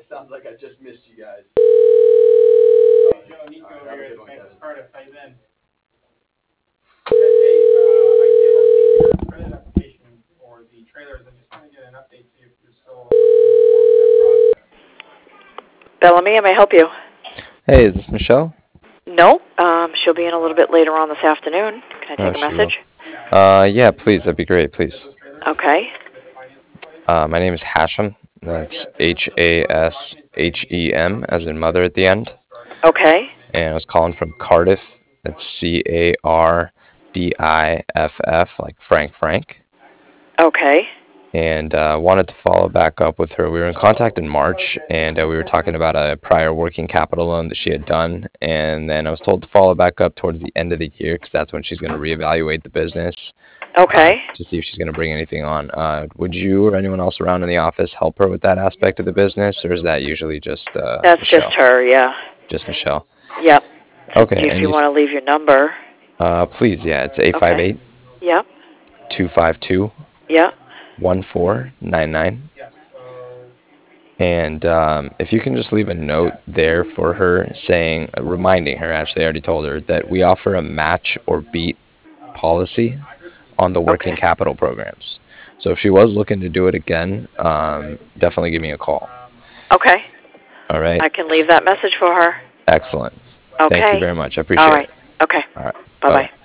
sounds like I just missed you guys. Joe, Nico here at Bank of Cardiff. How you been? Credit application for the trailers. I just want to get an update, see if you're still looking to move forward with that process. Bellamy, may I help you? Hey, is this Michelle? No, she'll be in a little bit later on this afternoon. Can I take a message? Yeah, please, that'd be great, please. Okay. My name is Hashem. That's Hashem, as in mother at the end. Okay. And I was calling from Cardiff. That's Cardiff, like Frank. Okay. And wanted to follow back up with her. We were in contact in March, and we were talking about a prior working capital loan that she had done. And then I was told to follow back up towards the end of the year because that's when she's going to reevaluate the business. Okay. To see if she's going to bring anything on. Would you or anyone else around in the office help her with that aspect of the business, or is that usually just That's Michelle? just her, yeah. Just Michelle? Yep. Okay. If you want to leave your number. Please, yeah. It's 858. Yep. 252. Yep. 1499. And if you can just leave a note there for her saying, reminding her, actually I already told her, that we offer a match or beat policy on the working capital programs. So if she was looking to do it again, definitely give me a call. Okay. All right. I can leave that message for her. Excellent. Okay. Thank you very much. I appreciate it. All right. Okay. All right. Bye-bye.